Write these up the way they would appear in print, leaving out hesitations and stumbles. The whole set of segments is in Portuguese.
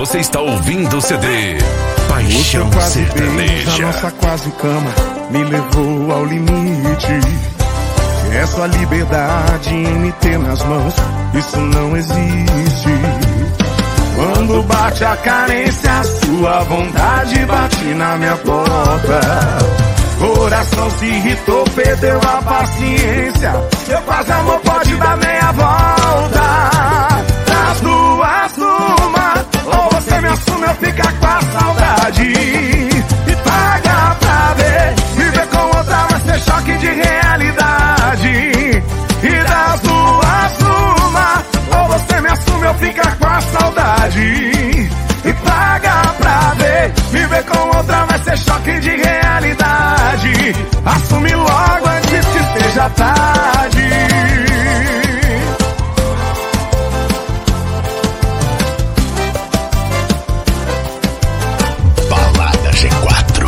Você está ouvindo o CD Paixão O quase Sertaneja. beijo, a nossa quase cama me levou ao limite. Essa liberdade em me ter nas mãos, isso não existe. Quando bate a carência, a sua vontade bate na minha porta. Coração se irritou, perdeu a paciência. Seu quase amor pode dar meia volta. Das duas uma, ou você me assume ou fica com a saudade. E paga pra ver, viver com outra vai ser choque de realidade. E das duas uma, ou você me assume ou fica com a saudade. E paga pra ver, viver com outra vai ser choque de realidade. Assume logo antes que seja tarde. Balada G4.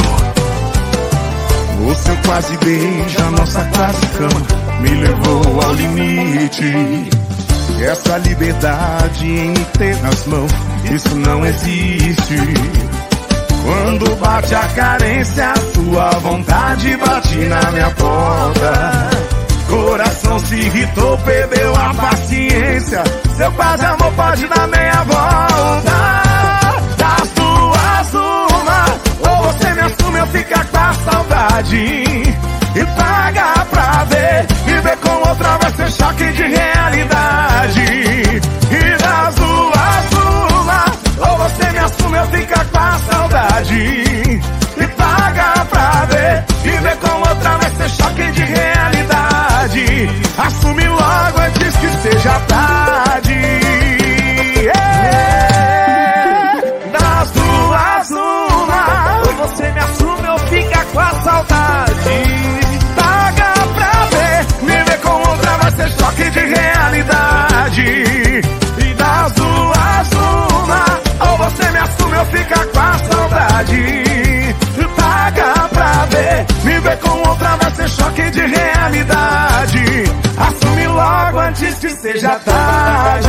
O seu quase beijo, a nossa quase cama me levou ao limite. Essa liberdade em me ter nas mãos, isso não existe. Quando bate a carência, a sua vontade bate na minha porta. Coração se irritou, perdeu a paciência. Seu quase amor pode dar meia volta. Das duas uma, ou você me assume ou fica com a saudade. E paga pra ver, viver com outra vai ser choque de realidade. E das duas uma, ou você me assume ou fica com a saudade. E paga pra ver, viver com outra vai ser choque de realidade. Assume logo antes que seja tarde. Das duas uma, ou você me assume ou fica com a saudade. Choque de realidade. E das duas uma, ou você me assume ou fica com a saudade. Paga pra ver, viver com outra vai ser choque de realidade. Assume logo antes que seja tarde.